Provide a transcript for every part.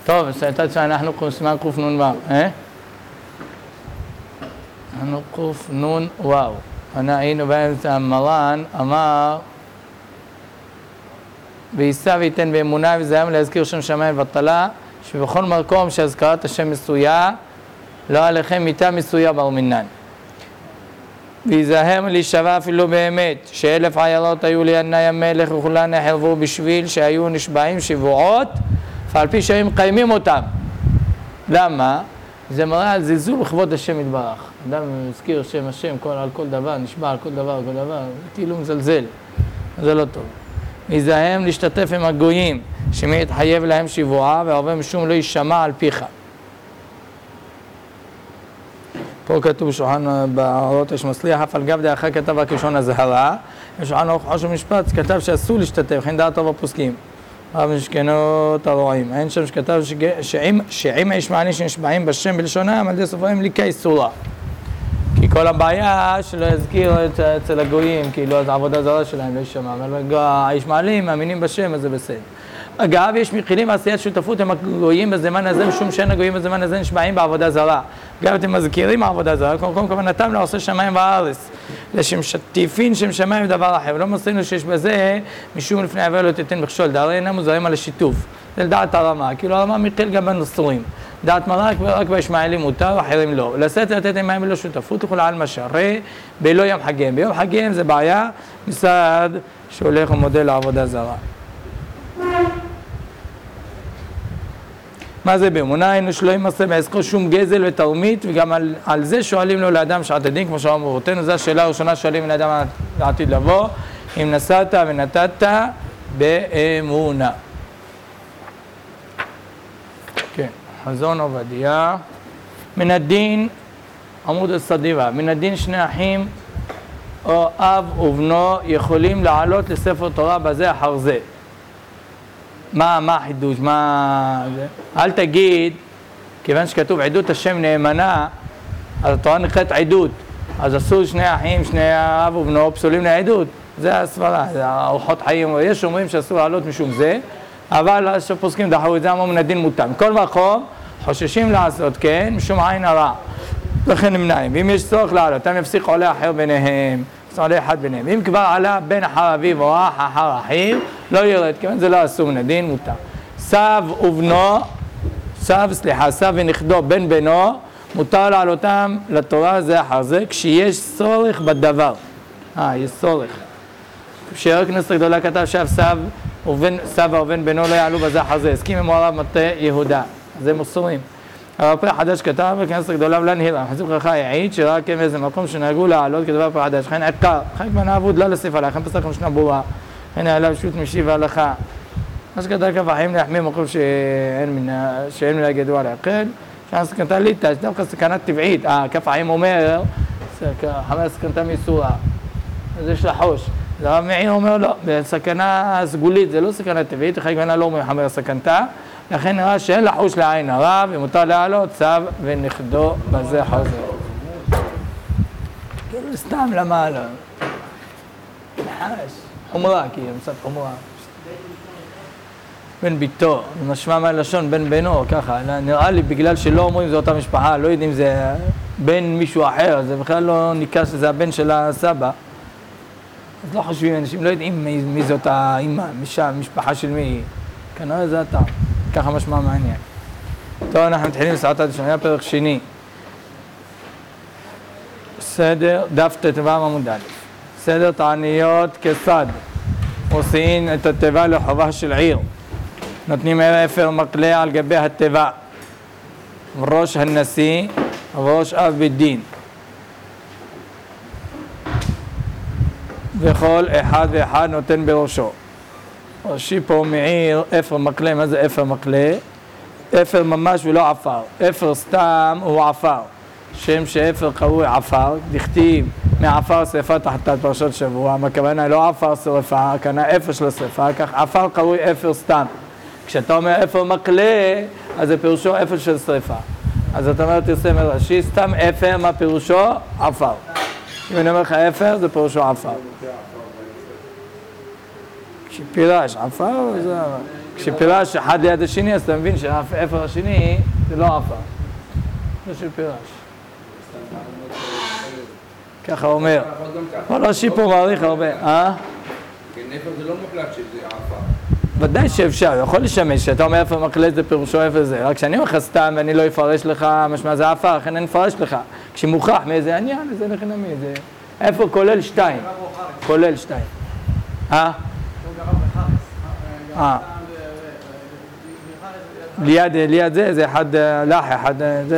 טוב, אנחנו סימן קנ"ו, אנחנו קנ"ו. היינו באמצע, מרן אמר ויישא וייתן באמונה ויזהם להזכיר שם שמיים ובטלה, שבכל מקום שהזכרת השם מסויה, לא עליכם מיתה מסויה בר מינן. ויזהם להישבע אפילו באמת, ש1000 עיירות היו לינאי המלך וכולן נחרבו בשביל שהיו נשבעים שבועות, ועל פי שהיו מקיימים אותם. למה? זה מראה על זלזול בכבוד השם יתברך. אדם מזכיר שם השם על כל דבר, נשבע על כל דבר, כאילו מזלזל. זה לא טוב. ויזהם להשתתף עם הגויים, שמי יתחייב להם שבועה, והרבה משום לא יישמע על פיך. פה כתוב שולחן באורות יש מצליח, אף על גב דאחר כתב רק ראשון הזהרה, ושולחן אורך חוש ומשפט כתב שאסור להשתתף, וכן דעת טוב הפוסקים. רב משכנות הרועים. אין שם שכתב שעם הישמעני שנשבעים בשם בלשונם, על ידי סופרים לי כאיסורה. כי כל הבעיה שלא יזכיר אצל הגויים, כאילו אז העבודה זרה שלהם לא ישמע, אבל הישמעלים מאמינים בשם, אז זה בסדר. אגב, יש מכילים עשיית שותפות עם הגויים בזמן הזה, משום שאין הגויים בזמן הזה נשבעים בעבודה זרה. גם אתם מזכירים העבודה זרה, קודם כוונתם לעושה שמיים וארץ, לשמשתיפין שם שמיים ודבר אחר, ולא מוסרים שיש בזה, משום לפני עבר לא תתן מכשול, דהרי אינם מוזרים על השיתוף. זה לדעת הרמה, כאילו הרמה מכיל גם בנוסרים. דעת מראה רק בישמעאלים מותר, אחרים לא. ולעשות לתת עם ללא שותפות, יכולה על משערי, בלא יום חגיהם. ביום חגיהם זה בעיה, משרד שהולך ומודה לעבודה זרה. מה זה באמונה? היינו שלא ימסה בעסקו שום גזל ותרמית, וגם על זה שואלים לו לאדם שעת הדין, כמו שאמרו אותנו, זו השאלה הראשונה שואלים לאדם לעתיד לבוא, אם נסעת ונתת באמונה. כן, חזון עובדיה. מן הדין, עמוד הסדיבה, מן הדין שני אחים או אב ובנו יכולים לעלות לספר תורה בזה אחר זה. מה החידוש? אל תגיד, כיוון שכתוב עדות השם נאמנה, אז התורה נקראת עדות, אז אסור שני אחים, שני אב ובנו פסולים לעדות. זה הסברה, זה אורחות חיים. יש אומרים שאסור לעלות משום זה, אבל שפוסקים דחו את זה, אמרו מן הדין מותר. מכל מקום חוששים לעשות כן, משום עין הרע, לכן נמנעים. ואם יש צורך לעלות, הם יפסיק עולה אחר ביניהם, עולה אחד ביניהם. אם כבר עלה בן אחר אביו או אח אחר אחיו, לא ירד, כיוון זה לא אסור מן הדין, מותר. סב ובנו, סב ונכדו בן בנו, מותר לעלותם לתורה זה אחר זה, כשיש צורך בדבר. יש צורך. כשרק כנסת גדולה כתב סבא ובן בנו לא יעלו בזה אחר זה, הסכים עם הרב מטה יהודה, זה מוסרים. הרב פרח חדש כתב בכנסת גדולה ולנהירה, חזוק רכה העיד שרק הם איזה מקום שנהגו לעלות כדבר פרח חדש, לכן עקר, חלק מהנעבוד לא לסף עליך, לכן פסק משנה ברורה, לכן עליו שוט משיב והלכה. מה שכתב כפחים להחמיא מקום שאין מנהג ידוע להקל, שם סכנתה ליטה, יש דווקא סכנה טבעית, כפחים אומר, חמר סכנתה מסורה, אז יש לחוש. הרב מאיר אומר לא, בסכנה סגולית זה לא סכנה טבעית, חלק מהנה לא מחמר סכנתה, לכן נראה שאין לחוש לעין הרע ומותר לעלות סב ונכדו בזה אחר זה. כאילו סתם למה לא? נחש, חומרה, כאילו, מצד חומרה. בן ביתו, משמע מהלשון בן בנו, ככה, נראה לי בגלל שלא אומרים זה אותה משפחה, לא יודעים זה בן מישהו אחר, זה בכלל לא ניכר שזה הבן של הסבא. אז לא חושבים, אנשים לא יודעים מי זאת האמא, משפחה של מי, כנראה זה אתה, ככה משמע מעניין. טוב, אנחנו מתחילים לסערת הדשמיה, פרק שני. סדר, דף ט"ו עמוד א'. סדר תעניות כסד, עושים את התיבה לחובה של עיר. נותנים אפר מקלה על גבי התיבה. ראש הנשיא, ראש אב בית דין. וכל אחד ואחד נותן בראשו. ראשי פה מעיר אפר מקלה, מה זה אפר מקלה? אפר ממש ולא עפר. אפר סתם הוא עפר. שם שאפר קרוי עפר, דכתיב מעפר שרפה תחתת פרשת שבוע, מה הכוונה לא עפר שרפה, הכוונה אפר של השרפה, כך עפר קרוי אפר סתם. כשאתה אומר אפר מקלה, אז זה פירושו אפר של שרפה. אז אתה אומר תרסה מראשי, סתם אפר, מה פירושו? עפר. אם אני אומר לך אפר, זה פירושו עפר. כשפירש עפר, זה כשפירש אחד ליד השני, אז אתה מבין שהאפר השני זה לא עפר. זה של פירש. ככה הוא אומר. כל רש"י פה מעריך הרבה. כן, אפר זה לא מוחלט שזה עפר. ודאי שאפשר, יכול לשמש, שאתה אומר אפר מקלט זה פירושו אפר זה, רק שאני אומר לך סתם ואני לא אפרש לך משמע זה עפר, לכן אני אפרש לך. כשמוכח מאיזה עניין, זה לכן מי, זה... אפר כולל 2. כולל 2. ליד זה אחד לח, אחד זה.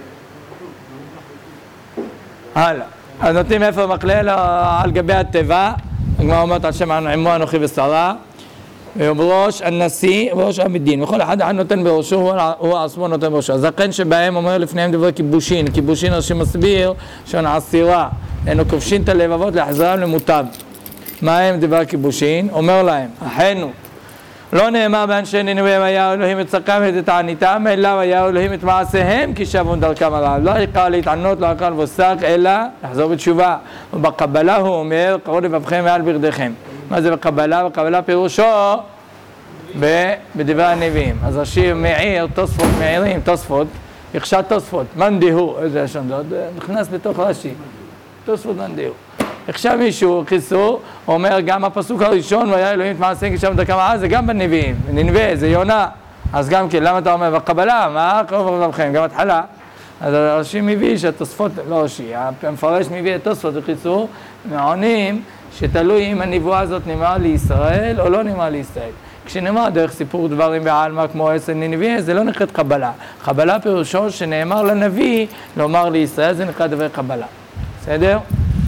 הלאה. אז נותנים אפר מקלל על גבי התיבה, הגמרא אומרת על שם עמו אנוכי ושרה, ובראש הנשיא ובראש המדין, וכל אחד נותן בראשו, הוא עצמו נותן בראשו. הזקן שבהם אומר לפניהם דברי כיבושין, כיבושין רש"י מסביר שעון עשירה, היינו כובשים את הלבבות להחזרם למוטב. מה הם דברי כיבושין? אומר להם, אחינו, לא נאמר באנשי נינווה היה אלוהים את צרכם ואת תעניתם, אלא היה אלוהים את מעשיהם כי שבון דרכם עליו. לא יקרא להתענות, לא יקרא לבוסק, אלא לחזור בתשובה. ובקבלה הוא אומר, קראו לבבכם מעל בגדיכם. מה זה בקבלה? בקבלה פירושו בדברי הנביאים. אז רש"י מעיר, תוספות מעירים, תוספות, יחשד תוספות, מאן דהוא, איזה לשון זאת, נכנס לתוך רש"י, תוספות מאן דהוא. עכשיו מישהו, חיסור, אומר גם הפסוק הראשון, והיה אלוהים את מעשיהם כי שבון דרכם עליו, זה גם בנביאים, ננבא, זה יונה. אז גם כן, למה אתה אומר בקבלה? מה קרוב לבבכם? גם התחלה. אז רש"י מביא שהתוספות, לא רש"י, המפרש מביא את תוספות וחיסור, מעונים שתלוי אם הנבואה הזאת נאמרה לישראל או לא נאמרה לישראל. כשנאמר דרך סיפור דברים בעלמא כמו עשר ננביא, זה לא נקראת קבלה. קבלה פירושו שנאמר לנביא לומר לישראל, זה נקרא דבר קבלה. בסדר?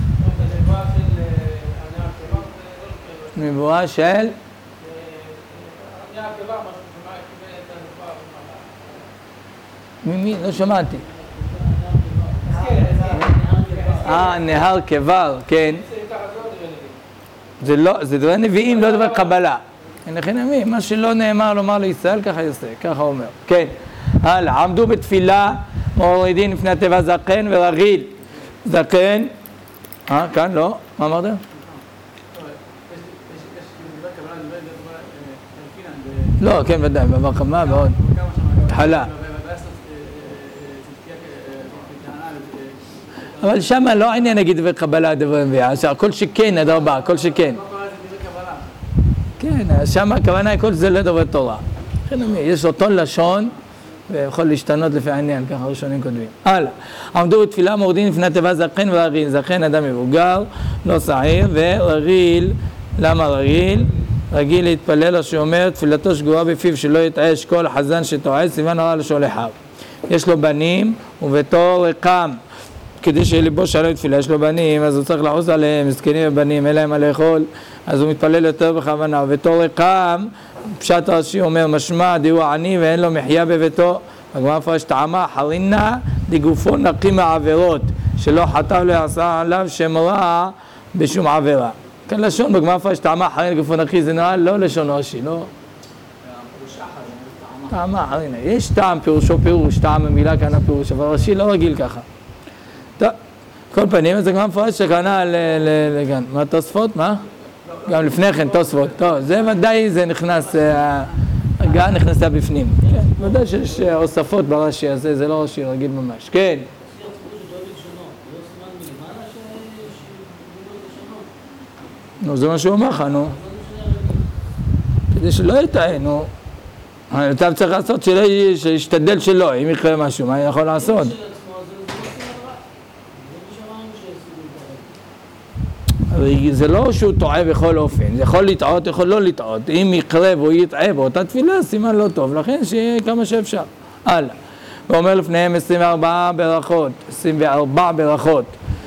נבואה של? ממי? לא שמעתי. נהר כבר, כן. זה דבר נביאים, לא דבר קבלה. לכן אמי, מה שלא נאמר לומר לישראל, ככה יעשה, ככה אומר. כן, הלאה, עמדו בתפילה, מורידים לפני התיבה זקן ורגיל. זקן, כאן לא, מה אמרת? לא, כן, ודאי, בעבר כמה ועוד. התחלה. אבל שם לא עניין נגיד דבר קבלה, דבר נביאה, הכל שכן, עד ארבע, הכל שכן. כן, שם הכוונה הכל זה לא דבר תורה. יש אותו לשון ויכול להשתנות לפי העניין, ככה ראשונים כותבים. הלאה, עמדו בתפילה מורדים לפני תיבה זקן ורגיל. זקן אדם מבוגר, לא צעיר, ורגיל, למה רגיל? רגיל להתפלל או שאומר תפילתו שגורה בפיו שלא יתעש כל חזן שטועה, סימן הרע לשולחיו. יש לו בנים וביתו ריקם. כדי שליבו שלם תפילה, יש לו בנים, אז הוא צריך לחוס עליהם, מסכנים ובנים, אין להם מה לאכול, אז הוא מתפלל יותר בכוונה. ובתור ריקם, פשט רש"י אומר, משמע דהוא עני ואין לו מחיה בביתו. הגמרא מפרש טעמה חרינה דגופו נקי מעבירות, שלא חטא לא יעשה עליו שם רע בשום עבירה. כאן לשון, בגמרא מפרש טעמה חרינה דגופו נקי, זה נראה לא לשון רש"י, לא? טעמה חרינה, יש טעם פירושו פירוש, טעם המילה כאן הפירוש, אבל רש"י לא רגיל ככה. כל פנים, זה גם מפרש שקנה לגן. מה תוספות? מה? גם לפני כן, תוספות. טוב, זה ודאי, זה נכנס, הגן נכנסה בפנים. כן, ודאי שיש הוספות ברש"י הזה, זה לא רש"י רגיל ממש. כן. נו, זה מה שהוא אומר לך, נו. כדי שלא יטעה, נו. אתה צריך לעשות שישתדל שלא, אם יקרה משהו, מה יכול לעשות? זה לא שהוא טועה בכל אופן, זה יכול לטעות, יכול לא לטעות. אם יקרה והוא יטעה באותה תפילה, סימן לא טוב, לכן שיהיה כמה שאפשר. הלאה. הוא אומר לפניהם 24 ברכות, 24 ברכות,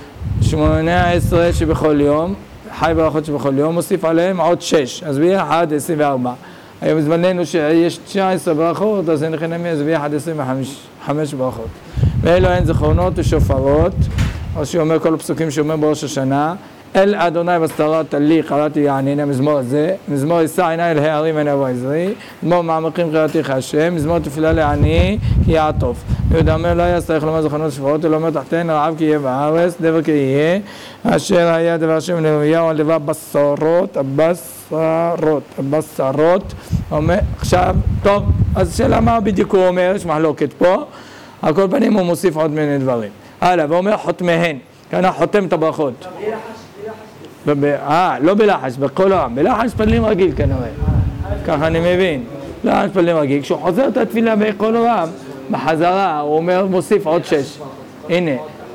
18 שבכל יום, חי ברכות שבכל יום, מוסיף עליהם עוד 6, אז ביחד 24. היום זמננו שיש 19 ברכות, אז אין לכם אז ביחד 25 ברכות. ואלו הן זכרונות ושופרות, או שאומר כל הפסוקים שאומר בראש השנה, אל אדוני בסתרת לי קראתי יענני, מזמור הזה, מזמור יישא עיני אל הערים עיני אבוא עזרי, מזמור מעמקים קראתיך השם, מזמור תפילה לעני כי יעטוף. יהודה אומר לא היה צריך לומר זכרונות שפרות, אלא אומר תחתן רעב כי יהיה בארץ, דבר כי יהיה, אשר היה דבר שם לאליהו על דבר בשרות, הבשרות, אומר, עכשיו, טוב, אז שאלה מה בדיוק הוא אומר, יש מחלוקת פה, על כל פנים הוא מוסיף עוד מיני דברים. הלאה, ואומר חותמיהן, כאן חותם את הברכות. לא בלחש, בכל העם, בלחש פדלים רגיל כנראה, ככה אני מבין, לחש פדלים רגיל, כשהוא חוזר את התפילה בכל העם, בחזרה, הוא אומר, מוסיף עוד 6, הנה,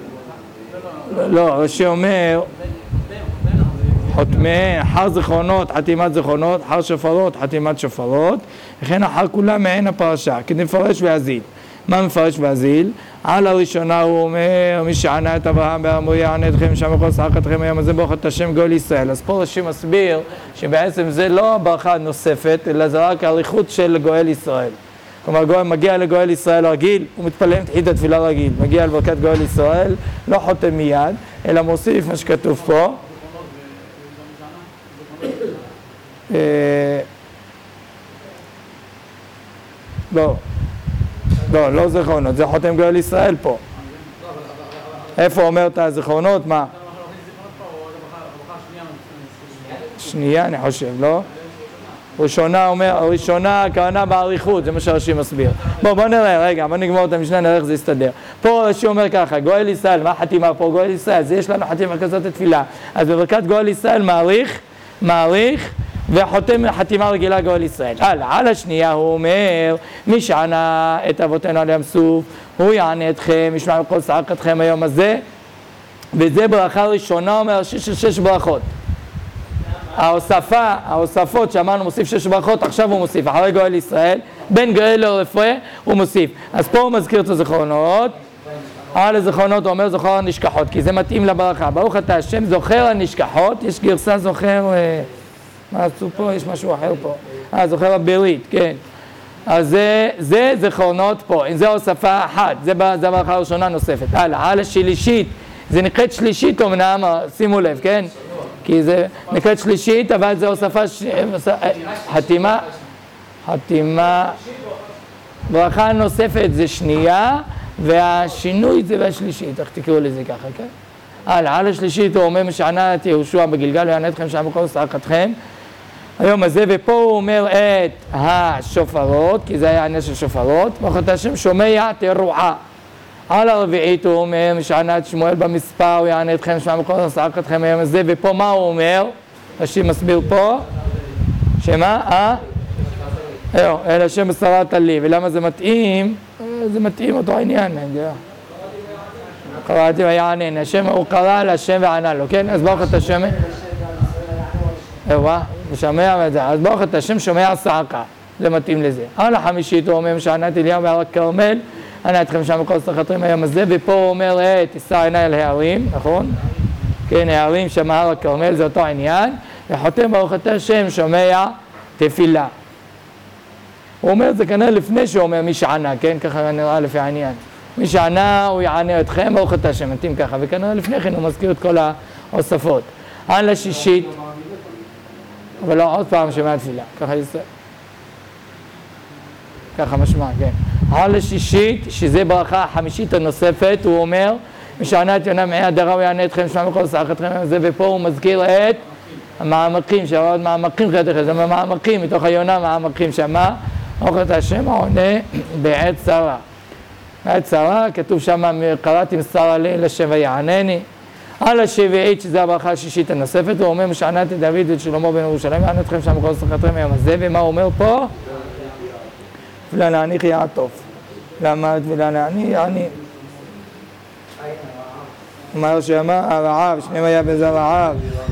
לא, שאומר, חותמיהן, אחר זכרונות, חתימת זכרונות, אחר שופרות, חתימת שופרות, וכן אחר כולם מעין הפרשה, כדי לפרש והזיל. מה מפרש והזיל? על הראשונה הוא אומר, מי שענה את אברהם באמור יענה אתכם שם וכל שחקתכם היום הזה ברוך את השם גואל ישראל. אז פה רש"י מסביר שבעצם זה לא הברכה הנוספת, אלא זה רק האריכות של גואל ישראל. כלומר, גואל מגיע לגואל ישראל רגיל, הוא מתפלל עם תחילת התפילה רגיל, מגיע לברכת גואל ישראל, לא חותם מיד, אלא מוסיף מה שכתוב פה. לא זכרונות, זה חותם גואל ישראל פה. איפה אומר את הזכרונות? מה? שנייה אני חושב, לא? ראשונה אומר, ראשונה הכוונה בעריכות, זה מה שרש"י מסביר. בוא נראה, רגע, בוא נגמור את המשנה, נראה איך זה יסתדר. פה רש"י אומר ככה, גואל ישראל, מה החתימה פה? גואל ישראל, זה יש לנו חתימה כזאת לתפילה. אז בברכת גואל ישראל מעריך, וחותם חתימה רגילה גואל ישראל. על השנייה הוא אומר, מי שענה את אבותינו על ים סוף, הוא יענה אתכם, ישמע בכל שחקתכם היום הזה, וזה ברכה ראשונה, אומר 6 ברכות. ההוספות שאמרנו מוסיף 6 ברכות, עכשיו הוא מוסיף, אחרי גואל ישראל, בין גואל לרפואה הוא מוסיף. אז פה הוא מזכיר את הזכרונות, על הזכרונות הוא אומר זוכר הנשכחות, כי זה מתאים לברכה. ברוך אתה השם זוכר הנשכחות, יש גרסה זוכר, מה עשו פה? יש משהו אחר פה. זוכר הברית, כן. אז זה זכרונות פה, זה הוספה אחת, זה ברכה הראשונה נוספת. על השלישית, זה נקראת שלישית אמנם, שימו לב, כן? כי זה נקראת שלישית, אבל זה הוספה, חתימה, ברכה נוספת זה שנייה, והשינוי זה בשלישית, איך תקראו לזה ככה, כן? על השלישית הוא אומר משענה את יהושע בגלגל ויענה אתכם שם בכל שחקתכם היום הזה, ופה הוא אומר את השופרות, כי זה היה עניין של שופרות, ברוך אתה השם שומע תרועה. על הרביעית הוא אומר משענה את שמואל במספר, הוא יענה אתכם שם בכל שחקתכם היום הזה, ופה מה הוא אומר? רש"י מסביר פה, שמה? אל השם בשרת לי, ולמה זה מתאים? זה מתאים אותו העניין, קראתי ויענן, השם הוא קרא להשם וענה לו, כן? אז ברוך את השם, ושמע את זה, אז ברוך את השם שומע צעקה, זה מתאים לזה. על החמישית הוא אומר משענת אליהו בהר הכרמל, ענה אתכם שם בכל שחקתכם היום הזה, ופה הוא אומר תישא עיני אל ההרים, נכון? כן, ההרים שם הר הכרמל, זה אותו העניין, וחותם ברוך את השם שומע תפילה. הוא אומר את זה כנראה לפני שהוא אומר מי שענה, כן? ככה נראה לפי העניין. מי שענה הוא יענה אתכם, ברוך אתה השם, מתאים ככה, וכנראה לפני כן הוא מזכיר את כל ההוספות. על השישית, אבל לא עוד פעם שומע תפילה, ככה יצא. ככה משמע, כן. על השישית, שזה ברכה החמישית הנוספת, הוא אומר, מי שענה את יונה מעי הדרה הוא יענה אתכם, שמע בכל שחקתכם, ופה הוא מזכיר את המעמקים, שעוד מעמקים חדש, זה מעמקים, מתוך היונה מעמקים שמה, ברוך אתה השם עונה בעת צרה. בעת צרה, כתוב שם, קראתי מסרה לי לשם ויענני. על השביעית, שזה הברכה השישית הנוספת, הוא אומר, משענת את דוד ואת שלמה בן ירושלים, יענה אתכם שם בכל שחקתכם היום הזה, ומה הוא אומר פה? תפילה להניח יעטוף. למה תפילה להניח? אומר שאמר, הרעב, שניהם היה בזה רעב.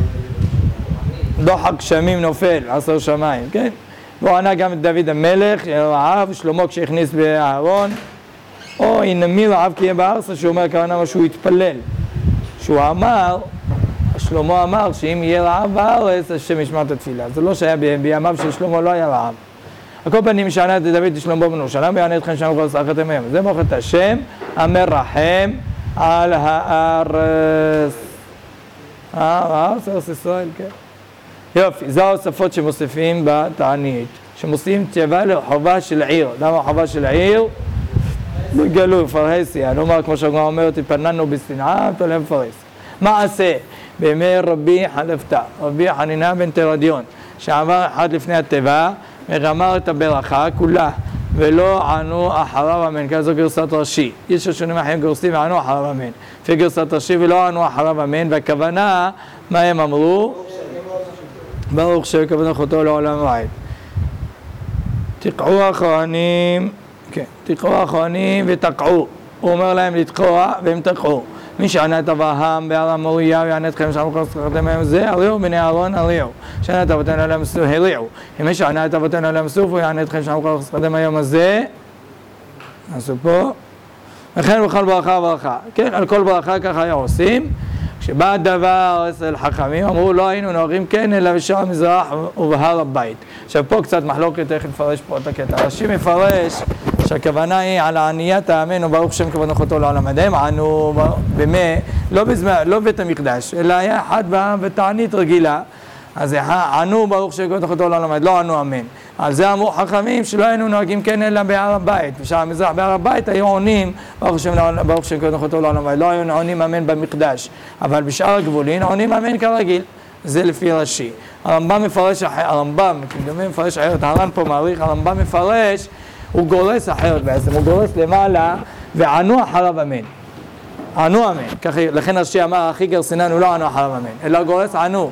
דוחק גשמים נופל, 10 שמיים, כן? והוא ענה גם את דוד המלך, רעב, שלמה כשהכניס באהרון, או הנה מי רעב כי יהיה בארץ, שהוא אומר כוונה מה שהוא התפלל. שהוא אמר, שלמה אמר שאם יהיה רעב בארץ, השם ישמע את התפילה. זה לא שהיה בימיו של שלמה לא היה רעב. על כל פנים שענה את דוד לשלמה בן ירושלים, ויענה אתכם שם בכל שחקתכם היום. זה ברוך את השם המרחם על הארץ. הארץ, ארץ ישראל, כן. יופי, זה ההוספות שמוסיפים בתענית, שמוסיפים תיבה לחובה של עיר. למה חובה של עיר? בגלוי, פרהסיה, נאמר כמו שהגמרא אומרת, התפננו בשנאה, תולה מפרהסיה. מעשה, בימי רבי חלפתא, רבי חנינא בן תרדיון, שעבר אחד לפני התיבה, וגמר את הברכה כולה, ולא ענו אחריו אמן, כזו גרסת רש"י. יש ראשונים אחרים גורסים וענו אחריו אמן. לפי גרסת רש"י ולא ענו אחריו אמן, והכוונה, מה הם אמרו? ברוך שכוונת אותו לעולם ועד. תקעו הכהנים, כן, תקעו הכהנים ותקעו. הוא אומר להם לתקוע והם תקעו. מי שענה את אברהם בהר המוריה ויענה אתכם שם חסכתם היום זה, הריעו בני אהרון הריעו. שענה את אבותינו עליהם סוף, הריעו. אם מי שענה את אבותינו עליהם סוף, הוא יענה אתכם שם חסכתם היום הזה. נעשו פה. וכן בכל ברכה וברכה. כן, על כל ברכה ככה היה עושים. כשבא הדבר אצל חכמים, אמרו לא היינו נוהגים כן אלא בשער המזרח ובהר הבית. עכשיו פה קצת מחלוקת איך לפרש פה את הקטע. רש"י מפרש שהכוונה היא על עניית האמן וברוך שם כוונת אותו לעולם עד. הם ענו במי, לא בית המקדש, אלא היה אחד בתענית רגילה. אז ענו ברוך שם כוונת אותו לעולם עד, לא ענו אמן. על זה אמרו חכמים שלא היינו נוהגים כן אלא בהר הבית. בשער המזרח בהר הבית היו עונים ברוך שם כוונת אותו לעולם עד, לא היו עונים אמן במקדש. אבל בשאר הגבולין עונים אמן כרגיל. זה לפי רש"י. הרמב"ם מפרש אחרת, הרמב"ם, כדומה מפרש אחרת, הר"ן פה מעריך, הרמב"ם מפרש, הוא גורס אחרת בעצם, הוא גורס למעלה, וענו אחריו אמן. ענו אמן. ככה, לכן רש"י אמר, הכי גרסינן הוא לא ענו אחריו אמן, אלא גורס ענו.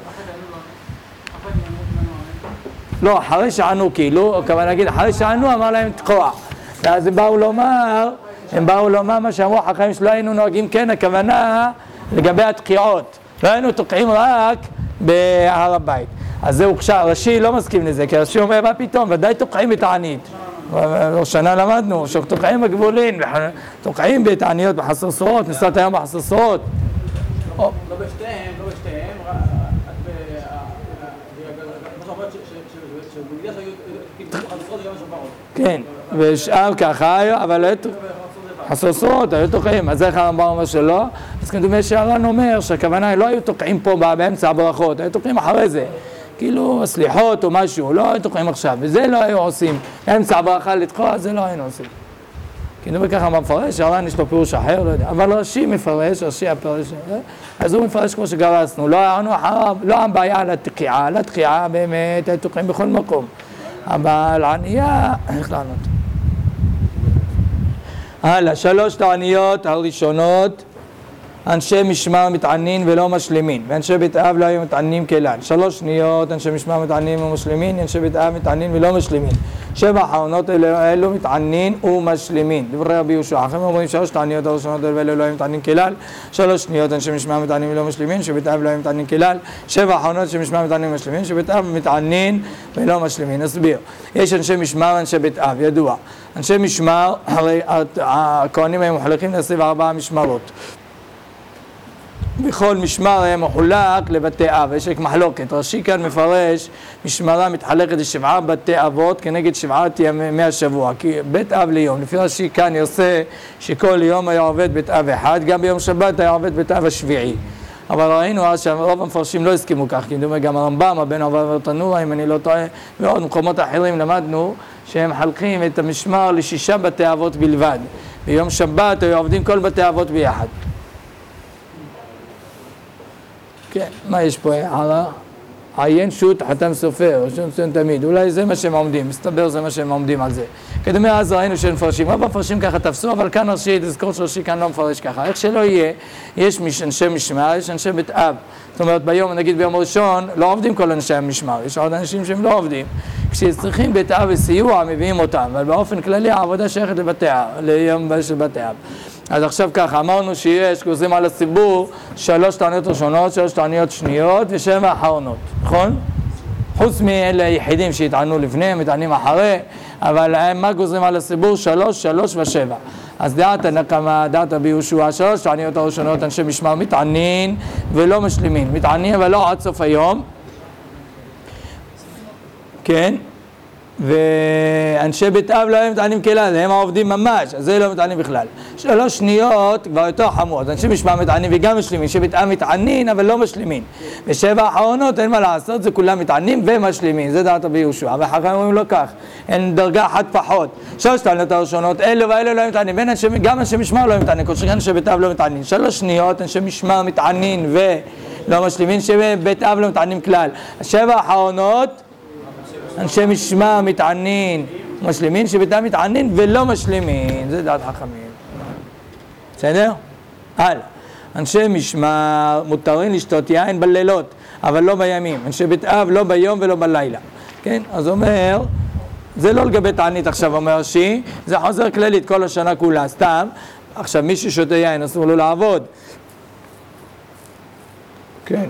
לא, אחרי שענו כאילו, כמובן להגיד, אחרי שענו אמר להם תקוע. ואז הם באו לומר מה שאמרו החכמים שלא היינו נוהגים כן, הכוונה לגבי התקיעות. לא היינו תוקעים רק בהר הבית. אז זהו, רש"י לא מסכים לזה, כי רש"י אומר, מה פתאום, ודאי תוקעים בתענית. שנה למדנו, שתוקעים בגבולין, תוקעים בתעניות בחסרסורות, נסעת היום בחסרסורות. לא בשתיהם, כן, ושאר ככה, אבל חסרסורות, היו תוקעים, אז איך הרמב"ם אומר שלא? אז כדומה שהר"ן אומר שהכוונה לא היו תוקעים פה באמצע הברכות, היו תוקעים אחרי זה, כאילו סליחות או משהו, לא היו תוקעים עכשיו, וזה לא היו עושים, באמצע הברכה לתקוע, זה לא היינו עושים. כדומה ככה מפרש, הר"ן יש לו פירוש אחר, לא יודע, אבל רש"י מפרש, רש"י הפרש, אז הוא מפרש כמו שגרסנו, לא היינו אחריו, לא הבעיה על התקיעה, על התקיעה באמת היו תוקעים בכל מקום, אבל ענייה, איך לענות? הלאה, 3 תעניות הראשונות, אנשי משמר מתענין ולא משלימין, ואנשי בית אב לא היו מתענים כלל. 3 שניות, אנשי משמר מתענין ומשלימין, אנשי בית אב מתענין ולא משלימין. 7 האחרונות אלו מתענין ומשלימין. דברי רבי יהושע, אחרים אומרים 3 תעניות הראשונות אלו לא היו מתענין כלל, 3 שניות, אנשי משמר מתענין ולא משלימין, שבית אב לא היו מתענין כלל, 7 האחרונות אנשי משמר מתענין ומשלימין, שבית אב מתענין ולא משלימין. נסביר. יש אנשי משמר, אנשי בית אב, ידוע. אנשי משמר, הרי הכהנים הם מחולקים ל24 משמרות. בכל משמר היה מחולק לבתי אב, יש רק מחלוקת. רש"י כאן מפרש, משמרה מתחלקת ל7 בתי אבות כנגד 7 ימי השבוע, כי בית אב ליום. לפי רש"י כאן יוצא שכל יום היה עובד בית אב אחד, גם ביום שבת היה עובד בית אב השביעי. אבל ראינו אז שרוב המפרשים לא הסכימו כך, כי דומה גם הרמב"ם, הבן עבר ותנוע, אם אני לא טועה, ועוד מקומות אחרים למדנו שהם מחלקים את המשמר ל6 בתי אבות בלבד. ביום שבת היו עובדים כל בתי אבות ביחד. כן, מה יש פה? עיין שו"ת חתם סופר, שו"ת תמיד, אולי זה מה שהם עומדים, מסתבר זה מה שהם עומדים על זה. כדומה אז ראינו שהם מפרשים, רוב המפרשים ככה תפסו, אבל כאן רש"י, תזכור שרש"י כאן לא מפרש ככה. איך שלא יהיה, יש אנשי משמר, יש אנשי בית אב. זאת אומרת, נגיד ביום ראשון, לא עובדים כל אנשי המשמר, יש עוד אנשים שהם לא עובדים. כשצריכים בית אב וסיוע, מביאים אותם, אבל באופן כללי העבודה שייכת ליום של בתי אב. אז עכשיו ככה, אמרנו שיש, גוזרים על הציבור 3 תעניות ראשונות, 3 תעניות שניות ו7 האחרונות, נכון? חוץ מאלה היחידים שהתענו לפני, מתענים אחרי, אבל מה גוזרים על הציבור? 3, 3 ו7. אז דעת הנקמה, דעת רבי יהושע, 3 תעניות הראשונות, אנשי משמר מתענין ולא משלימין. מתענין אבל לא עד סוף היום. כן? 3 ואנשי בית אב לא היו מתענים כלל, הם העובדים ממש, אז זה לא מתענים בכלל. 3 שניות כבר יותר חמור, אז אנשי משמע מתענים וגם משלימים, אנשי בית אב מתענים אבל לא משלימים. ב7 האחרונות אין מה לעשות, זה כולם מתענים ומשלימים, זה דעת רבי יהושע, אבל חכמים אומרים לא כך, אין דרגה אחת פחות. 3 טענות הראשונות, אלו ואלו לא מתענים, גם אנשי משמע לא מתענים, כל שכן אנשי בית אב לא מתענים. 3 שניות אנשי משמע מתענים ולא משלימים, אנשי בית אב לא מתענים כלל. 7 האחרונות אנשי משמע מתענין, משלימין, שביתם מתענין ולא משלימין, זה דעת חכמים. בסדר? הלאה. אנשי משמע מותרים לשתות יין בלילות, אבל לא בימים. אנשי בית אב לא ביום ולא בלילה. כן? אז אומר, זה לא לגבי תענית עכשיו, אומר רש"י, זה חוזר כללית כל השנה כולה, סתם. עכשיו מי ששותה יין אסור לו לעבוד. כן.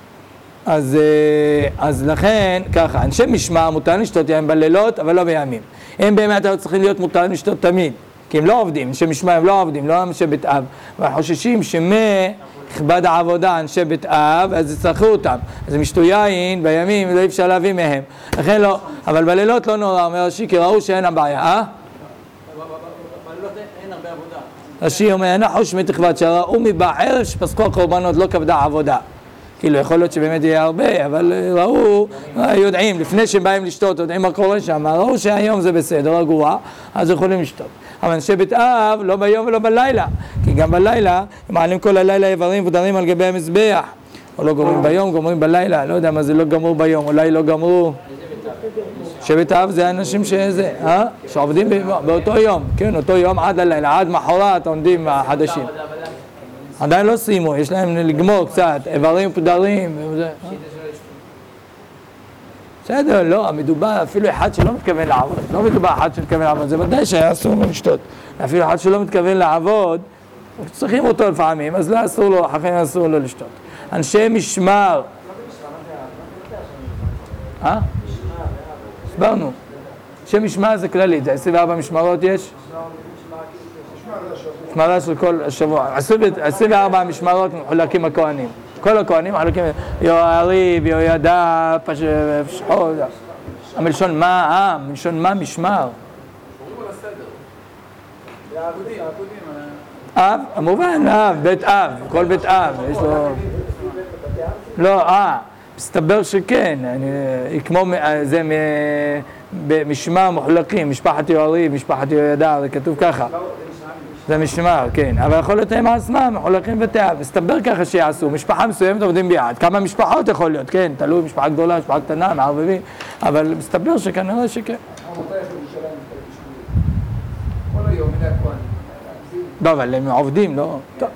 אז לכן, ככה, אנשי משמע מותרים לשתות יין בלילות, אבל לא בימים. הם באמת היו צריכים להיות מותרים לשתות תמיד, כי הם לא עובדים, אנשי משמע הם לא עובדים, לא אנשי בית אב. וחוששים שמכבד העבודה אנשי בית אב, אז יצטרכו אותם. אז הם ישתו יין בימים, לא אפשר להביא מהם. לכן לא, אבל בלילות לא נורא, אומר רש"י, כי ראו שאין הבעיה, בלילות אין הרבה עבודה. רש"י אומר, אין החוש מתכבד, שראו מבערב שפסקו הקורבנות, לא כבדה העבודה. כאילו יכול להיות שבאמת יהיה הרבה, אבל ראו, יודעים, לפני שהם באים לשתות, יודעים מה קורה שם, ראו שהיום זה בסדר, רגוע, אז יכולים לשתות. אבל אנשי בית אב, לא ביום ולא בלילה, כי גם בלילה, הם מעלים כל הלילה איברים ודרים על גבי המזבח, או לא גומרים ביום, גומרים בלילה, לא יודע מה זה לא גמור ביום, אולי לא גמרו. אנשי בית אב זה אנשים שזה, שעובדים באותו יום, כן, אותו יום עד הלילה, עד מחרת עומדים החדשים. עדיין לא סיימו, יש להם לגמור קצת, איברים פדרים וזה. בסדר, לא, מדובר אפילו אחד שלא מתכוון לעבוד, לא מדובר אחד שמתכוון לעבוד, זה ודאי שהיה אסור לו לשתות. אפילו אחד שלא מתכוון לעבוד, צריכים אותו לפעמים, אז לא אסור לו, אחרי אסור לו לשתות. אנשי משמר. הסברנו. אנשי משמר זה כללית, זה 24 משמרות יש? משמרה של כל השבוע, 24 משמרות מחולקים הכהנים, כל הכהנים מחולקים, יריב, יהוידע, פשחור, מלשון מה, מלשון מה משמר? אב, המובן, אב, בית אב, כל בית אב, יש לו... לא, מסתבר שכן, כמו זה משמר מחולקים, משפחת יריב, משפחת יהוידע, זה כתוב ככה. זה משמר, כן, אבל יכול להיות הם עצמם, מחולקים ותאב, מסתבר ככה שיעשו, משפחה מסוימת עובדים ביחד, כמה משפחות יכול להיות, כן, תלוי משפחה גדולה, משפחה קטנה, מערבבים, אבל מסתבר שכנראה שכן. לא, אבל הם עובדים, לא? טוב.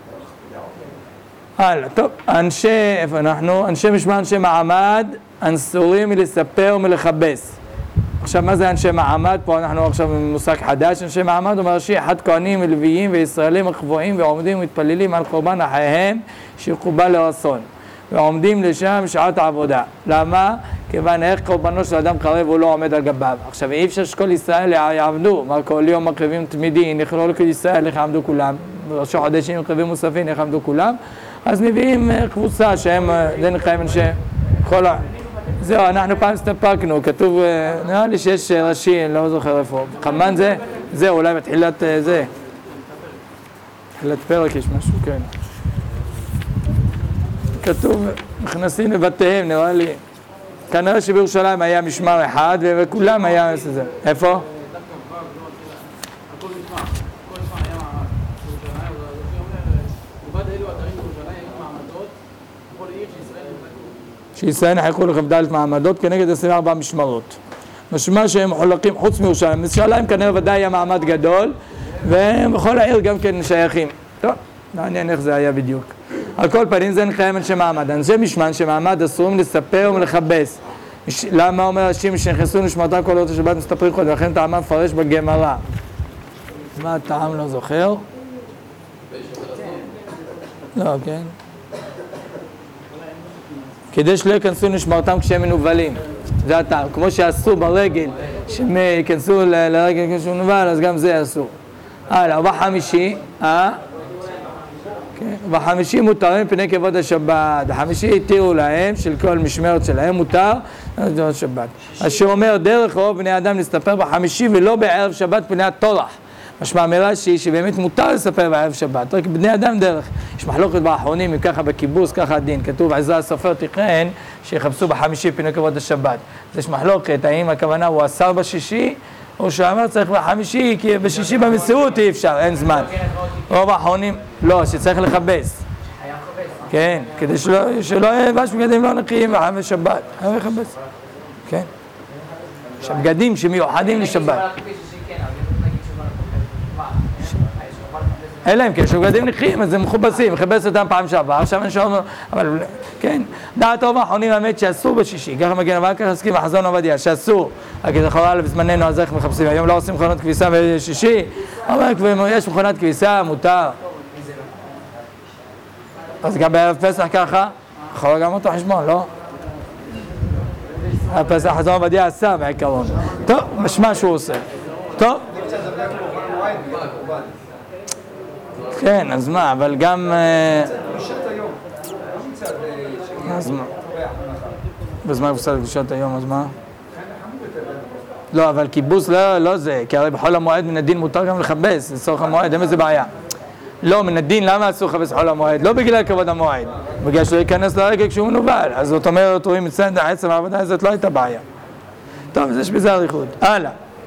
הלאה, טוב, איפה אנחנו? אנשי משמר, אנשי מעמד, אסורים מלספר ומלכבס. עכשיו, מה זה אנשי מעמד? פה אנחנו עכשיו במושג חדש. אנשי מעמד אומר אחד כהנים ולוויים וישראלים הקבועים ועומדים ומתפללים על קורבן החייהם שיקובל לרצון ועומדים לשם שעת העבודה. למה? כיוון איך קורבנו של אדם קרב הוא לא עומד על גביו. עכשיו, אי אפשר שכל ישראל יעבדו, מה כל יום מקריבים תמידי, נכלול לכל ישראל, איך יעמדו כולם, בראשי חודשים מקריבים מוספים, איך יעמדו כולם, אז מביאים קבוצה שהם, זה נקראים אנשי כל זהו, אנחנו פעם הסתפקנו, כתוב, נראה לי שיש רש"י, אני לא זוכר איפה, חמן זה? זהו, אולי בתחילת זה, בתחילת פרק יש משהו, כן. כתוב, נכנסים לבתיהם, נראה לי, כנראה שבירושלים היה משמר אחד, וכולם היה, זה. איפה? שישראל נחלקו לכ"ד מעמדות כנגד 24 משמרות. משמע שהם מחולקים חוץ מירושלים. בירושלים כנראה ודאי היה מעמד גדול, ובכל העיר גם כן שייכים. טוב, מעניין איך זה היה בדיוק. על כל פנים זה נקראים אנשי מעמד. אנשי משמע, אנשי מעמד אסורים לספר ולכבס. למה אומר אנשים שנכנסו נשמרתם כל אותו שבת מסתפרים חוד, ולכן טעמה מפרש בגמרא. מה הטעם לא זוכר? לא, כן. כדי שלא יכנסו נשמרתם כשהם מנובלים, זה הטעם, כמו שאסור ברגל, שהם יכנסו לרגל כשהם מנובל, אז גם זה אסור. הלאה, 4 חמישי, בחמישי מותרים פני כבוד השבת. בחמישי התירו להם, של כל משמרת שלהם מותר, כבוד שבת. אז שאומר דרך רוב בני אדם להסתפר בחמישי ולא בערב שבת פני הטורח. משמע מרש"י שבאמת מותר לספר בערב שבת, רק בני אדם דרך. יש מחלוקת באחרונים, אם ככה בקיבוץ, ככה הדין. כתוב עזרא הסופר תכנן שיחפשו בחמישי פני כבוד השבת. אז יש מחלוקת, האם הכוונה הוא אסר בשישי, או שאמר צריך בחמישי, כי בשישי במציאות אי אפשר, אין זמן. רוב האחרונים, לא, שצריך לכבס. כן, כדי שלא יבש בגדים לא נקיים בחמש שבת. חייב לכבס. כן. יש בגדים שמיוחדים לשבת. אלא אם כן, שבגדים נקיים, אז הם מכובסים, מכבס אותם פעם שעבר, עכשיו אני שואל, אבל כן, דעת רוב האחרונים האמת שאסור בשישי, ככה מגן אבל ככה עסקים בחזון עובדיה, שאסור, רק זה חורה בזמננו אז איך מחפשים, היום לא עושים מכונות כביסה בשישי, אבל יש מכונת כביסה, מותר. אז גם בערב פסח ככה, יכול גם אותו חשבון, לא? הפסח חזון עובדיה עשה בעיקרון. טוב, משמע שהוא עושה. טוב. כן, אז מה, אבל גם... אז מה? בזמן יפסד בשעות היום, אז מה? לא, אבל קיבוץ לא זה, כי הרי בכל המועד מן הדין מותר גם לכבס, לצורך המועד, אין איזה בעיה. לא, מן הדין למה אסור לכבס בכל המועד? לא בגלל כבוד המועד, בגלל שלא ייכנס לרגע כשהוא מנובל, אז זאת אומרת, רואים את סנדה, עצם העבודה הזאת לא הייתה בעיה. טוב, אז יש בזה אריכות. הלאה.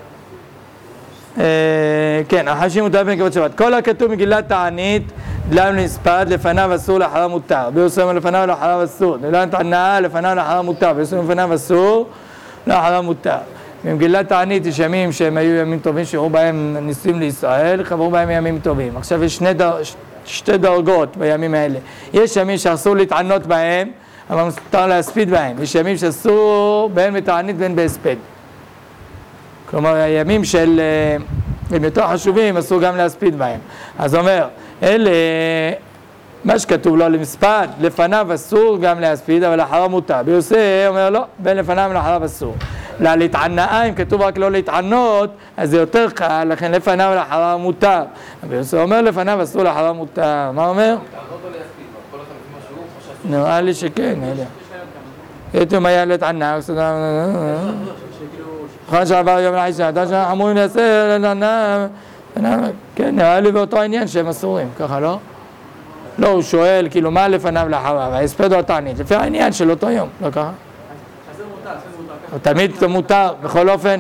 כן, החמישי מותר פני כבוד שבת. כל הכתוב מגילת תענית, דלם נספד, לפניו אסור לאחריו מותר. ביוסם לפניו לאחריו אסור. דלם תענה, לפניו לאחריו מותר. ביוסם לפניו אסור, לאחריו מותר. במגילת תענית יש ימים שהם היו ימים טובים, שראו בהם ניסים לישראל, חברו בהם ימים טובים. עכשיו יש שתי דרגות בימים האלה. יש ימים שאסור להתענות בהם, אבל מותר להספיד בהם. יש ימים שאסור בין בתענית בין בהספד. כלומר, הימים של... הם יותר חשובים, אסור גם להספיד בהם. אז אומר, אלה, מה שכתוב לו למספד, לפניו אסור גם להספיד, אבל לאחריו מותר. ביוסף אומר לא, בין לפניו ולאחריו אסור. להתענאה, אם כתוב רק לא להתענות, אז זה יותר קל, לכן לפניו ולאחריו מותר. ביוסף אומר לפניו אסור, לאחריו מותר. מה אומר? נראה לי שכן, אני יודע. כתוב היה להתענאה, אחרי שעבר יום לעישה, אתה שאמורים לעשה, כן, נראה לי באותו העניין שהם אסורים, ככה לא? לא, הוא שואל, כאילו, מה לפניו לאחריו, ההספד או התענית, לפי העניין של אותו יום, לא ככה? תמיד זה מותר, בכל אופן?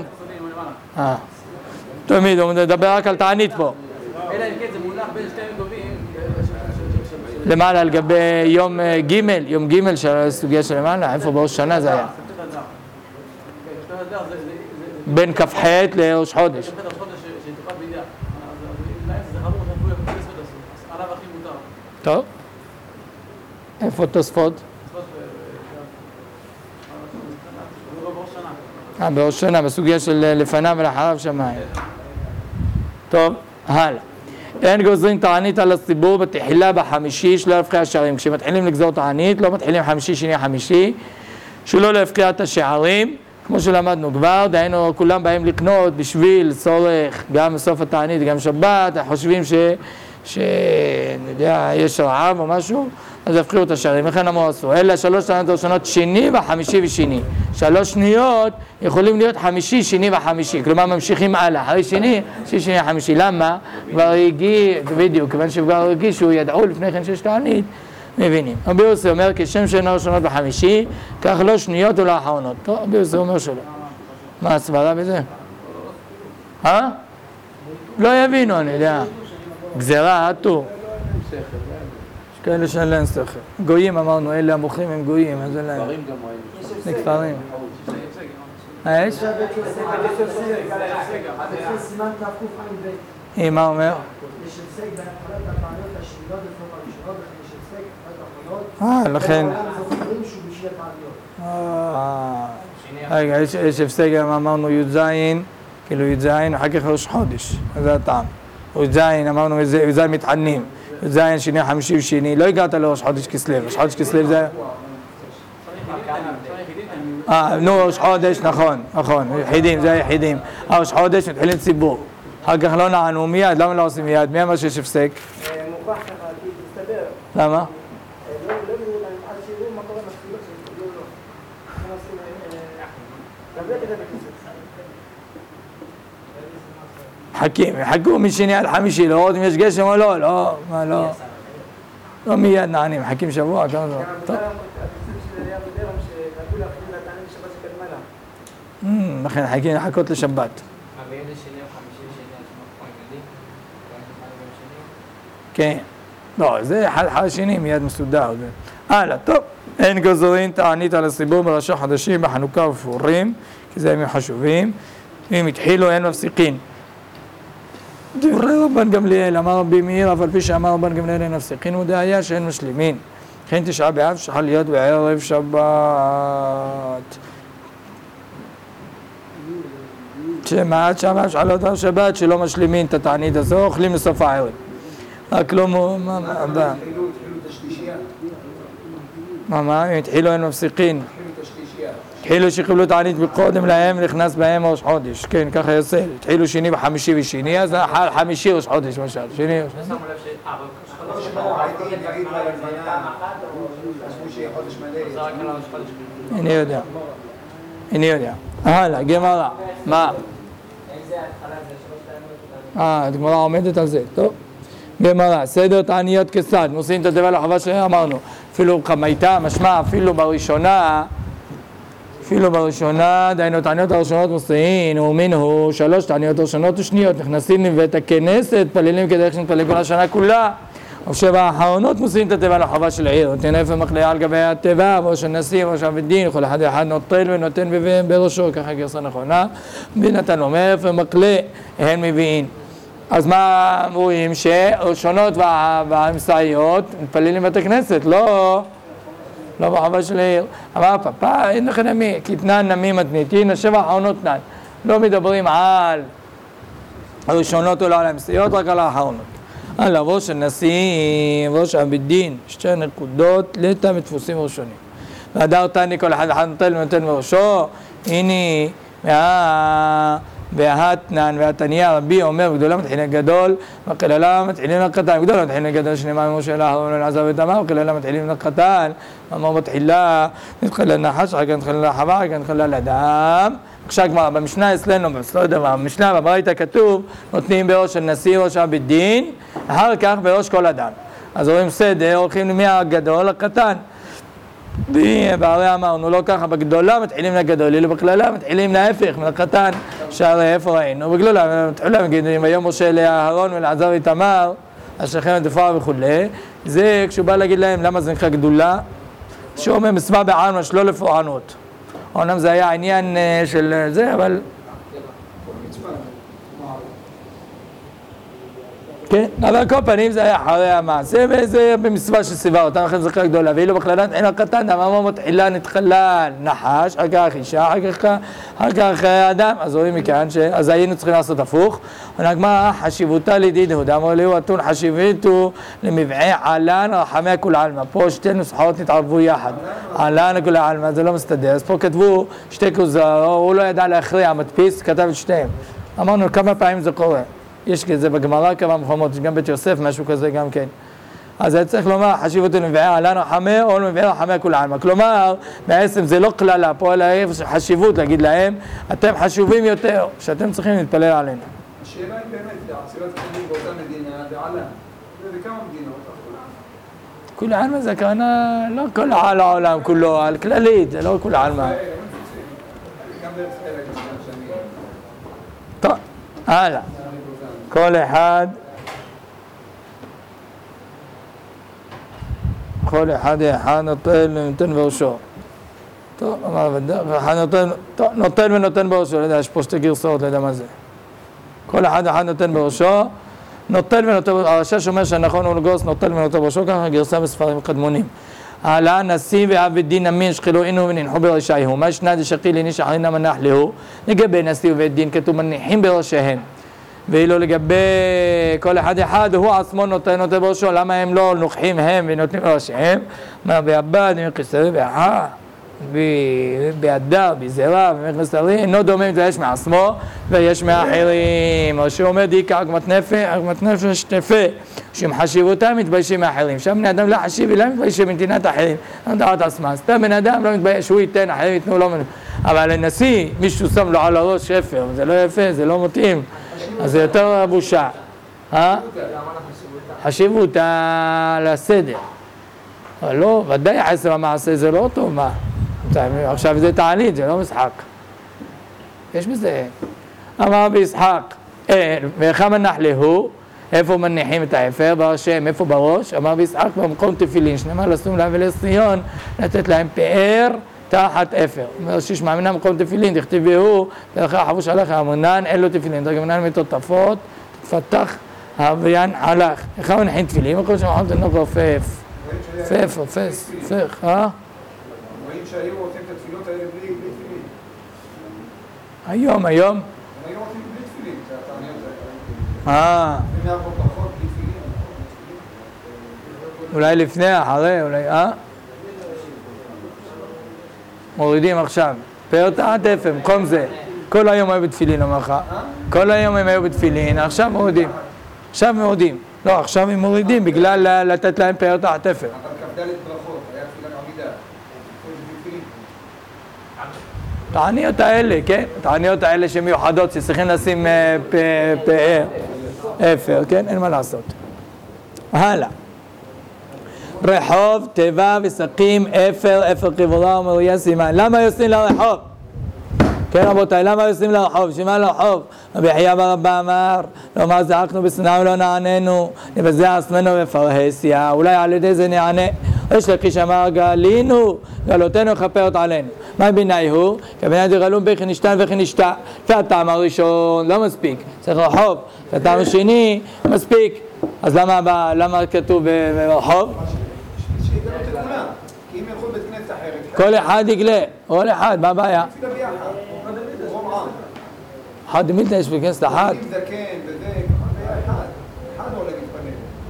תמיד, הוא מדבר רק על תענית פה. אלא אם כן, זה מונח בין שתי טובים. למעלה, על גבי יום ג', יום ג' של הסוגיה של למעלה, איפה בראש שנה זה היה? בין כ"ח לראש חודש. טוב. איפה תוספות? בראש שנה, בסוגיה של לפניו ולאחריו שמיים. טוב, הלאה. אין גוזרים תענית על הציבור בתחילה בחמישי שלא להפקיע השערים. כשמתחילים לגזור תענית, לא מתחילים חמישי, שני, חמישי, שלא להפקיע את השערים. כמו שלמדנו כבר, דהיינו כולם באים לקנות בשביל צורך, גם בסוף התענית, גם שבת, חושבים אני יודע, יש רעב או משהו, אז יפקיעו את השערים, לכן אמרו עשו. אלה 3 תעניות ראשונות שני וחמישי ושני. 3 שניות יכולים להיות חמישי, שני וחמישי, כלומר ממשיכים הלאה, אחרי שני, שני וחמישי. למה? כבר הגיע, בדיוק, כיוון שכבר הרגישו, ידעו לפני כן שיש תענית, מבינים. רבי יוסי אומר, כשם שאינו ראשונות בחמישי, כך לא שניות ולא אחרונות. טוב, רבי יוסי אומר שלא. מה הסברה בזה? לא יבינו, אני יודע. גזירה, עטו. יש כאלה שאין להם שכל. גויים אמרנו, אלה המוכרים הם גויים, אז אין להם. כפרים גם רואים. זה כפרים. יש? מה אומר? לכן... רגע, יש הפסק, אמרנו י"ז, כאילו י"ז, אחר כך ראש חודש, זה הטעם. י"ז, אמרנו י"ז מתענים, י"ז שני, חמישי ושני, לא הגעת לראש חודש כסלו, ראש חודש כסלו זה... ראש חודש, נכון, יחידים, זה היחידים. ראש חודש מתחילים ציבור, אחר כך לא נענו מיד, למה לא עושים מיד? מי אמר שיש הפסק? מוכרח ככה, כי תסתבר למה? לא יהיו להם עד שיראו מה קורה בתפילות שהם לא. אנחנו עושים להביא את זה בכסף. חכו משני עד חמישי לראות אם יש גשם או לא, לא, מה לא. לא מיד נענים, מחכים שבוע, כמה זמן. טוב. לכן חכים לחכות לשבת. כן. לא, זה חל שני מיד מסודר. הלאה, טוב. אין גוזרים תענית על הסיבור בראשי חדשים בחנוכה ופורים, כי זה ימים חשובים. אם התחילו אין מפסיקין. דברי רבן גמליאל, אמר רבי מאיר, אף על פי שאמר רבן גמליאל אין מפסיקין, הוא דהיה שאין משלימין. לכן תשעה באב שחל להיות בערב שבת. שמעת שבת שחל להיות בערב שבת, שלא משלימין את התענית הזו, אוכלים לסוף הערב. רק לא מה? אם התחילו אין מפסיקין. התחילו שקיבלו תענית מקודם להם, נכנס בהם ראש חודש. כן, ככה יוצא. התחילו שני וחמישי ושני, אז חמישי ראש חודש, למשל. שני ראש חודש. אני יודע. הלאה, גמרא. מה? הגמרא עומדת על זה. טוב. גמרא, סדר תעניות כסד. מוסיפים את הדבר לחובה שאמרנו. אפילו חמייתה, משמע, אפילו בראשונה, דהיינו תעניות הראשונות מוסיפים, ומינו 3 תעניות ראשונות ושניות, נכנסים לבית הכנסת, פלילים כדרך שנתפלל כל השנה כולה. ו7 האחרונות מוסיפים את התיבה לחובה של העיר, נותן איפה מחלאה על גבי התיבה, ראש הנשיא, ראש הבית כל אחד נוטל ונותן בראשו, ככה גרסה נכונה, ונתן אומר איפה מחלאה, הן מביאים. אז מה רואים? שראשונות והמסעיות מתפללים בית הכנסת, לא בחובה של העיר. אמר פאפה, אין לכם נמי, כי תנן נמי מתניתין, 7 האחרונות תנן. לא מדברים על הראשונות או לא על המסעיות, רק על האחרונות. על ראש הנשיא, ראש הבית דין, 2 נקודות לתא דפוסים ראשונים. והדר תני כל אחד נותן בראשו, הנה, והתנן והתניה רבי אומר גדולה מתחילים גדול וקללה מתחילים לקטן גדולה מתחילים גדול שנאמר ממשה לאהרון ולעזר ותמר וקללה מתחילים לקטן אמר בתחילה נתחיל לנחש אחר כך נתחיל לחווה אחר כך נתחיל לאדם. עכשיו כבר במשנה אצלנו במשנה בברייתא כתוב נותנים בראש הנשיא ראש הבית דין אחר כך בראש כל אדם. אז רואים סדר הולכים מהגדול לקטן והרי אמרנו לא ככה, בגדולה מתחילים לגדול, אלא בכללה מתחילים להפך, מלקטן, שהרי איפה ראינו? בגדולה מתחילים להגיד, אם היום משה לאהרון ולעזר ותמר, השכם ותפאר וכו', זה כשהוא בא להגיד להם למה זה נקרא גדולה, שאומר מסמא בעלמא שלא לפורענות. אומנם זה היה עניין של זה, אבל... כן, אבל כל פנים זה היה אחרי המעשה, וזה במצווה שסיבה אותם, לכן זה זכר גדולה, ואילו בכללת אין הקטן, אמרו מתחילה נתחלה נחש, אחר כך אישה, אחר כך אדם, אז רואים מכאן, אז היינו צריכים לעשות הפוך, ונגמר חשיבותה לידידהו, אמרו לי, אתון חשיבותו למבעי עלן רחמי כול עלמא, פה 2 נוסחאות נתערבו יחד, עלן כול עלמא, זה לא מסתדר, אז פה כתבו 2 כוזר, הוא לא ידע להכריע, המדפיס כתב את 2, אמרנו כמה פעמים זה קורה. יש כזה בגמרא כמה מקומות, יש גם בית יוסף, משהו כזה גם כן. אז היה צריך לומר, חשיבותו למבעי עלן רחמי או למבעי רחמי כול עלמא. כלומר, בעצם זה לא כללה, פה אלא חשיבות להגיד להם, אתם חשובים יותר, שאתם צריכים להתפלל עלינו. השאלה היא באמת, עצירת כלים באותה מדינה, ועלן. זה כמה מדינות? כול עלמא זה הכוונה, לא כל העולם כולו, על כללית, זה לא כול עלמא. גם בארץ ישראל, שאני... טוב, הלאה. כל אחד נותן בראשו. טוב, נותן ונותן בראשו, לא יודע, יש פה 2 גרסאות, לא יודע מה זה. כל אחד נותן בראשו, נותן ונותן בראשו, הרשש אומר שהנכון הוא לגרוס נותן ונותן בראשו, ככה גרסה בספרים קדמונים. העלה נשיא ועבד דין אמין שחילו אינו וננחו בראשייהו, מה ישנה דשקיל איני שחרינה מנח להו, לגבי נשיא ועבד דין כתוב מניחים בראשיהם. ואילו לגבי כל אחד הוא עצמו נותן בראשו, למה הם לא נוחים הם ונותנים בראשיהם? מה בעבד, כסא ואחה, בהדר, בזרע, במכנס הרי, אינו דומה אם זה יש מעצמו ויש מאחרים. או שאומר דיקה עגמת נפש תפה, שעם חשיבותם מתביישים מאחרים. שם בני אדם לא חשיב ולא מתביישים מנתינת אחרים. לא דעת עצמה. סתם בן אדם לא מתבייש, הוא ייתן, אחרים ייתנו לו. אבל לנשיא, מישהו שם לו על הראש שפר, זה לא יפה, זה לא מתאים. אז זה יותר בושה. חשיבותה לסדר. אבל לא, ודאי חסר המעשה זה לא טוב, מה? עכשיו זה תענית, זה לא משחק. יש בזה. אמר בישחק, וכמה נחלהו, איפה מניחים את האפר? בהשם, איפה בראש? אמר בישחק במקום תפילין, שנאמר לשום להם ולציון, לתת להם פאר תחת אפר. אומר שיש מאמינה במקום תפילין, תכתיבהו, ולכן חבוש עליך המונן, אין לו תפילין, דרגמנן מתותפות, תפתח הוויין הלך. איך מניחים תפילין? מקום שמחום תנוק רופף. פף, רופס, פך, רואים שהיו רוצים את התפילות האלה בלי תפילין. היום. הם היו רוצים בלי תפילין, זה התעניות האלה. אם היה פה פחות בלי תפילין. אולי לפני, אחרי, אולי, מורידים עכשיו. פאר תחת אפר, במקום זה. כל היום היו בתפילין, אומר לך. כל היום הם היו בתפילין, עכשיו מורידים. לא, עכשיו הם מורידים בגלל לתת להם פאר תחת אפר. אבל כ"ד ברכות, היה תפילת עמידה. תעניות האלה, כן? תעניות האלה שמיוחדות, שצריכים לשים פאר, אפר, כן? אין מה לעשות. הלאה. רחוב, תיבה וסקים, אפר קבורה ומרויה סימן. למה יוצאים לרחוב? כן רבותיי, למה יוצאים לרחוב? שמה לרחוב? רבי חייא בר אבא אמר, לומר זעקנו בשנאה ולא נעננו, נבזע עצמנו בפרהסיה, אולי על ידי זה נענה. יש לקיש אמר גלינו, גלותינו יכפרת עלינו. מה ביני הוא? כבני דגלום בכי נשתן וכי נשתה. והטעם הראשון לא מספיק, צריך רחוב. והטעם השני מספיק. אז למה כתוב ברחוב? שיגלו את כולם, כי אם ילכו בית כנסת אחרת. כל אחד יגלה, כל אחד, מה הבעיה? תפילה ביחד, רום עם. אחד מילתא יש בכנסת אחת. עם זקן וזה, אחד עולה להתפלל.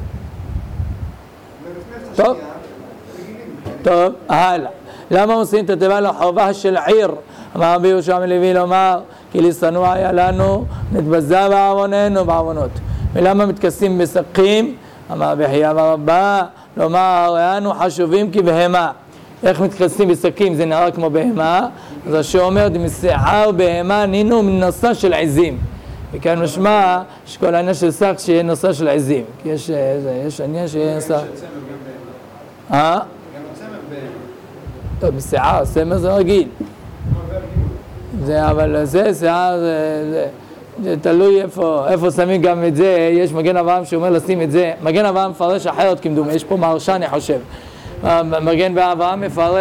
טוב. טוב, הלאה. למה עושים את התיבה לחובה של עיר? אמר רבי יהושע מלוי לומר, כי לשנוא היה לנו, נתבזה בעווננו בעוונות. ולמה מתכסים בשקים? אמר רבי חייא בר אבא, לומר, אנו חשובים כבהמה. איך מתכסים בשקים? זה נראה כמו בהמה. אז השם אומר, דמשיער בהמה נינו מנושא של עזים. וכאן משמע שכל העניין של שק שיהיה נושא של עזים. כי יש עניין שיהיה נושא. טוב, משיער, סמר זה רגיל. אבל זה, שיער, זה תלוי איפה שמים גם את זה. יש מגן אברהם שאומר לשים את זה. מגן אברהם מפרש אחרת כמדומה, יש פה מרשה אני חושב. מגן אברהם מפרש